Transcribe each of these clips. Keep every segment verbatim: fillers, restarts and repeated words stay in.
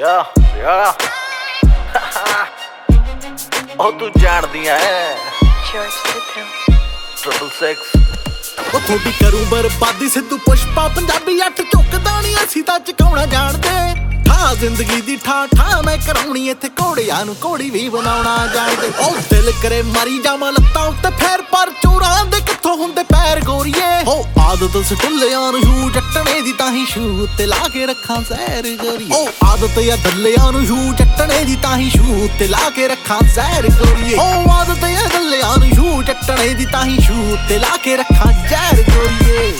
Yeah, yeah. ਉਹ ਤੂੰ ਜਾਣਦੀਆਂ ਐ ਟ੍ਰਿਪਲ ਸਿਕਸ ਉਹ ਥੋੜੀ ਕਰੂ ਬਰਬਾਦੀ ਸਿੱਧੂ ਪੁਸ਼ਪਾ ਪੰਜਾਬੀ ਅੱਠ ਝੁਕਦਾ ਨਹੀਂ ਅਸੀਂ ਤਾਂ ਚਕਾਉਣਾ ਜਾਣਦੇ ਠਾ ਜ਼ਿੰਦਗੀ ਦੀ ਠਾ ਠਾ ਮੈਂ ਕਰਾਉਣੀ ਇੱਥੇ ਘੋੜਿਆਂ ਨੂੰ ਘੋੜੀ ਵੀ ਬਣਾਉਣਾ ਜਾਣਦੇ ਉਹ ਦਿਲ ਕਰੇ ਮਾਰੀ ਜਾਵਾਂ ਲੱਤਾਂ ਉੱਤੇ ਫੇਰ ਪਰ ਚੋਰਾਂ ਦੇ ਕਿੱਥੋਂ ਹੁੰਦੇ ਪੈਰ ਗੋਰੀਏ ਉਹ ਆਦਤ ਸਟੁੱਲਿਆਂ ਨੂੰ ਸ਼ੂ ਚੱਟਣੇ ਦੀ ਤਾਂ ਹੀ ਸ਼ੂ ਤੇ ਲਾ ਕੇ ਰੱਖਾਂ ਜ਼ਹਿਰ ਗੋਰੀਏ ਉਹ ਆਦਤ ਆ ਦੱਲਿਆਂ ਨੂੰ ਸ਼ੂ ਚੱਟਣੇ ਦੀ ਤਾਂ ਹੀ ਸ਼ੂ ਤੇ ਲਾ ਕੇ ਰੱਖਾਂ ਜ਼ਹਿਰ ਗੋਰੀਏ ਉਹ ਆਦਤ ਆ ਦੱਲਿਆਂ ਨੂੰ ਸ਼ੂ ਚੱਟਣੇ ਦੀ ਤਾਂ ਹੀ ਸ਼ੂ ਤੇ ਲਾ ਕੇ ਰੱਖਾਂ ਜ਼ਹਿਰ ਗੋਰੀਏ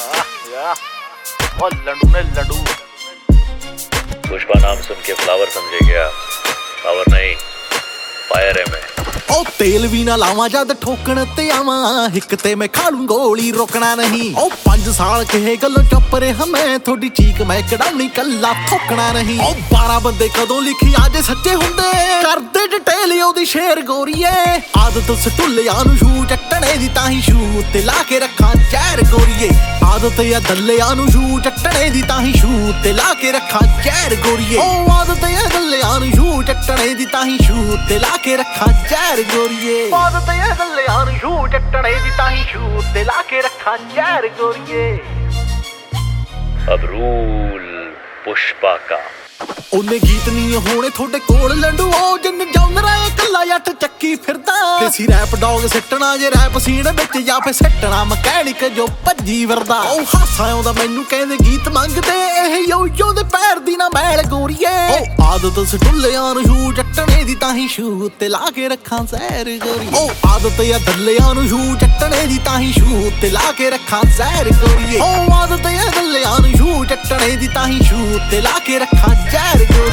ਉਹ ਲੰਡੂ ਨੇ ਲੰਡੂ पुष्पा नाम सुन के फ्लावर समझे क्या? फ्लावर नहीं, फायर है मैं। ਉਹ ਤੇਲ ਵੀ ਨਾ ਲਾਵਾਂ ਜਦ ਠੋਕਣ ਤੇ ਆਵਾਂ ਹਿੱਕ ਤੇ ਮੈਂ ਖਾ ਲੂੰ ਗੋਲੀ ਰੋਕਣਾ ਨਹੀਂ ਉਹ ਪੰਜ ਸਾਲ ਕਹੇ ਗੱਲੋਂ ਚੁੱਪ ਰਿਹਾ ਮੈਂ ਤੁਹਾਡੀ ਚੀਕ ਮੈਂ ਕਢਾਉਣੀ ਕੱਲਾ ਠੋਕਣਾ ਨਹੀਂ ਉਹ ਬਾਰਾਂ ਬੰਦੇ ਕਦੋਂ ਲਿਖੀ ਆਜੇ ਸੱਚੇ ਹੁੰਦੇ ਕਰਦੇ ਡਿਟੇਲ ਉਹਦੀ ਸ਼ੇਰ ਗੋਰੀਏ ਆਦਤ ਸਟੁੱਲਿਆਂ ਨੂੰ ਸ਼ੂ ਚੱਟਣੇ ਦੀ ਤਾਂ ਹੀ ਸ਼ੂ ਤੇ ਲਾ ਕੇ ਰੱਖਾਂ ਜ਼ਹਿਰ ਗੋਰੀਏ ਆਦਤ ਆ ਦੱਲਿਆਂ ਨੂੰ ਸ਼ੂ ਚੱਟਣੇ ਦੀ ਤਾਂ ਹੀ ਸ਼ੂ ਤੇ ਲਾ ਕੇ ਰੱਖਾਂ ਜ਼ਹਿਰ ਗੋਰੀਏ ਉਹ ਆਦਤ ਆ ਦੱਲਿਆਂ ਨੂੰ ਸ਼ੂ ਚੱਟਣੇ ਦੀ ਤਾਂ ਹੀ ਸ਼ੂ ਤੇ ਲਾ ਕੇ ਰੱਖਾਂ ਜ਼ਹਿਰ ਗੋਰੀਏ ਆਦਤ ਆ ਦੱਲਿਆਂ ਨੂੰ ਸ਼ੂ ਚੱਟਣੇ ਦੀ ਤਾਂ ਹੀ ਸ਼ੂ ਤੇ ਲਾ ਕੇ ਰੱਖਾਂ ਜ਼ਹਿਰ ਗੋਰੀਏ अब रूल पुष्पा का ਉਹਨੇ ਗੀਤ ਨਹੀਂ ਹੋਣੇ ਤੁਹਾਡੇ ਕੋਲ ਲੰਡੂ ਉਹ ਜਿੰਨ ਜੌਨਰਾ ਇਕੱਲਾ ਜੱਟ ਚੱਕੀ ਫਿਰਦਾ ਦੇਸੀ ਰੈਪ ਡੌਗ ਸਿੱਟਣਾ ਜੇ ਰੈਪ ਸੀਨ ਵਿੱਚ ਜਾਂ ਫੇ ਸਿੱਟਣਾ ਮਕੈਨਿਕ ਜੋ ਭੱਜੀ ਵਰਦਾ ਉਹ ਹਾਸਾ ਆਉਂਦਾ ਮੈਨੂੰ ਕਹਿੰਦੇ ਗੀਤ ਮੰਗਦੇ ਇਹ ਯੋ ਯੋ ਦੇ ਪੈਰ ਦੀ ਨਾ ਮੈਲ ਗੋਰੀਏ ਉਹ ਆਦਤ ਸਟੁੱਲਿਆਂ ਨੂੰ ਸ਼ੂ ਚੱਟਣੇ ਦੀ ਤਾਂ ਹੀ ਸ਼ੂ ਤੇ ਲਾ ਕੇ ਰੱਖਾਂ ਜ਼ਹਿਰ ਗੋਰੀਏ ਉਹ ਆਦਤ ਆ ਦੱਲਿਆਂ ਨੂੰ ਸ਼ੂ ਚੱਟਣੇ ਦੀ ਤਾਂ ਹੀ ਸ਼ੂ ਤੇ ਲਾ ਕੇ ਰੱਖਾਂ ਜ਼ਹਿਰ ਗੋਰੀਏ ਉਹ ਆਦਤ ਆ ਦੱਲਿਆਂ ਨੂੰ ਸ਼ੂ ਚੱਟਣੇ ਦੀ ਤਾਂ ਹੀ ਸ਼ੂ ਤੇ ਲਾ ਕੇ ਰੱਖਾਂ ਜ਼ਹਿਰ ਗੋਰੀਏ